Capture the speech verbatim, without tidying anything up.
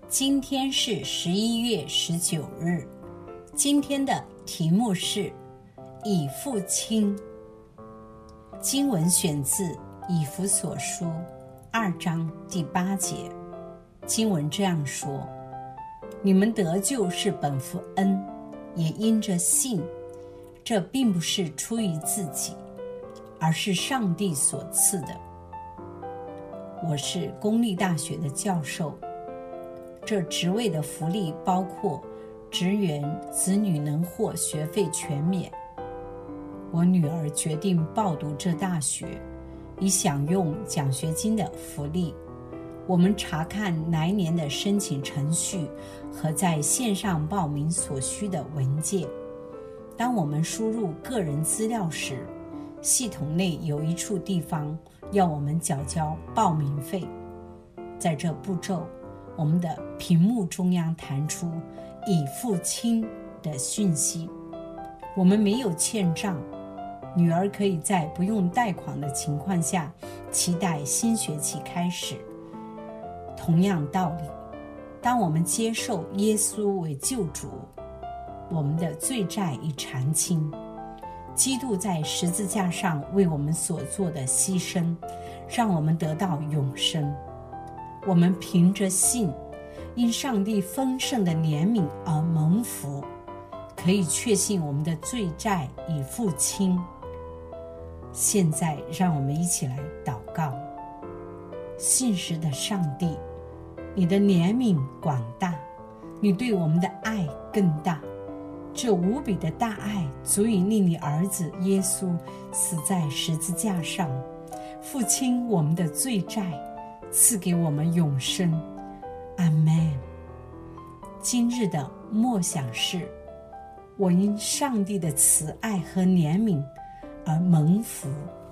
今天是十一月十九日，今天的题目是以父亲。经文选自以弗所书二章第八节，经文这样说：你们得救是本乎恩，也因着信，这并不是出于自己，而是上帝所赐的。我是公立大学的教授，这职位的福利包括职员子女能获学费全免。我女儿决定报读这大学，以享用奖学金的福利。我们查看来年的申请程序和在线上报名所需的文件。当我们输入个人资料时，系统内有一处地方要我们缴交报名费。在这步骤，我们的屏幕中央弹出以父亲的讯息。我们没有欠账，女儿可以在不用贷款的情况下期待新学期开始。同样道理，当我们接受耶稣为救主，我们的罪债已偿清。基督在十字架上为我们所做的牺牲，让我们得到永生。我们凭着信，因上帝丰盛的怜悯而蒙福，可以确信我们的罪债已付清。现在让我们一起来祷告。信实的上帝，你的怜悯广大，你对我们的爱更大。这无比的大爱足以令你儿子耶稣死在十字架上，付清我们的罪债，赐给我们永生。阿们。今日的默想是：我因上帝的慈爱和怜悯而蒙福。